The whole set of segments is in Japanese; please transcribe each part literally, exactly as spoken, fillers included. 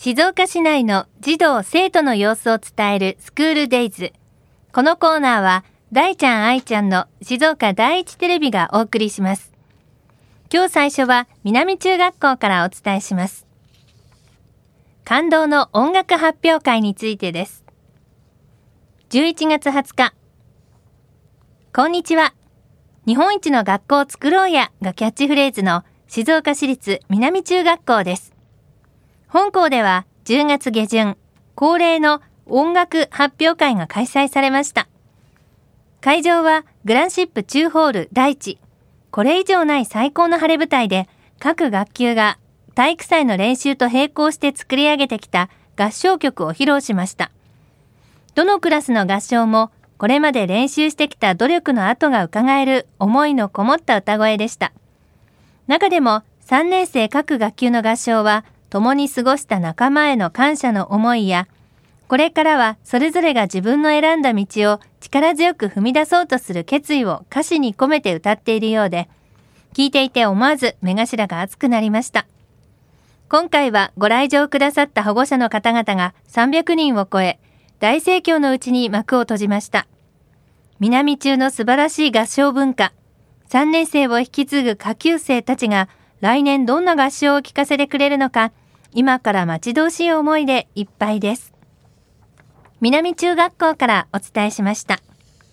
静岡市内の児童生徒の様子を伝えるスクールデイズ。このコーナーは大ちゃん愛ちゃんの静岡第一テレビがお送りします。今日最初は南中学校からお伝えします。感動の音楽発表会についてです。じゅういちがつはつか。こんにちは。日本一の学校を作ろうやがキャッチフレーズの静岡市立南中学校です。本校ではじゅうがつげじゅん、恒例の音楽発表会が開催されました。会場はグランシップ中ホール第一。これ以上ない最高の晴れ舞台で、各学級が体育祭の練習と並行して作り上げてきた合唱曲を披露しました。どのクラスの合唱も、これまで練習してきた努力の跡が伺える思いのこもった歌声でした。中でもさんねん生各学級の合唱は、共に過ごした仲間への感謝の思いや、これからはそれぞれが自分の選んだ道を力強く踏み出そうとする決意を歌詞に込めて歌っているようで、聞いていて思わず目頭が熱くなりました。今回はご来場くださった保護者の方々がさんびゃくにんを超え、大盛況のうちに幕を閉じました。南中の素晴らしい合唱文化、さんねん生を引き継ぐ下級生たちが来年どんな合唱を聴かせてくれるのか、今から待ち遠しい思いでいっぱいです。南中学校からお伝えしました。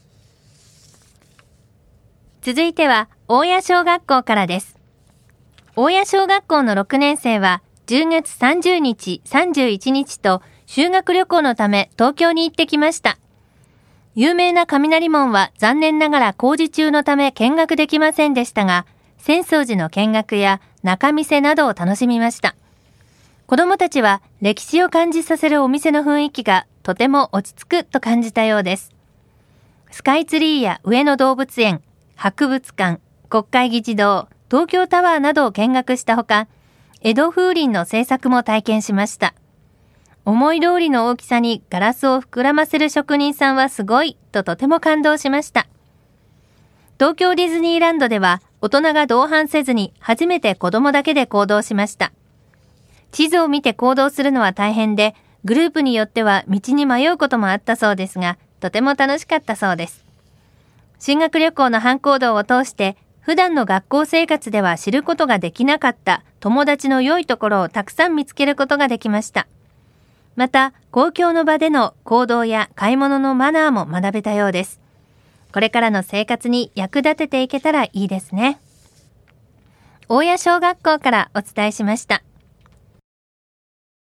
続いては大谷小学校からです。大谷小学校のろくねん生はじゅうがつさんじゅうにち、さんじゅういちにちと修学旅行のため東京に行ってきました。有名な雷門は残念ながら工事中のため見学できませんでしたが、浅草寺の見学や仲見世などを楽しみました。子どもたちは歴史を感じさせるお店の雰囲気がとても落ち着くと感じたようです。スカイツリーや上野動物園、博物館、国会議事堂、東京タワーなどを見学したほか、江戸風鈴の制作も体験しました。思い通りの大きさにガラスを膨らませる職人さんはすごいととても感動しました。東京ディズニーランドでは大人が同伴せずに初めて子供だけで行動しました。地図を見て行動するのは大変で、グループによっては道に迷うこともあったそうですが、とても楽しかったそうです。修学旅行の班行動を通して、普段の学校生活では知ることができなかった友達の良いところをたくさん見つけることができました。また、公共の場での行動や買い物のマナーも学べたようです。これからの生活に役立てていけたらいいですね。大谷小学校からお伝えしました。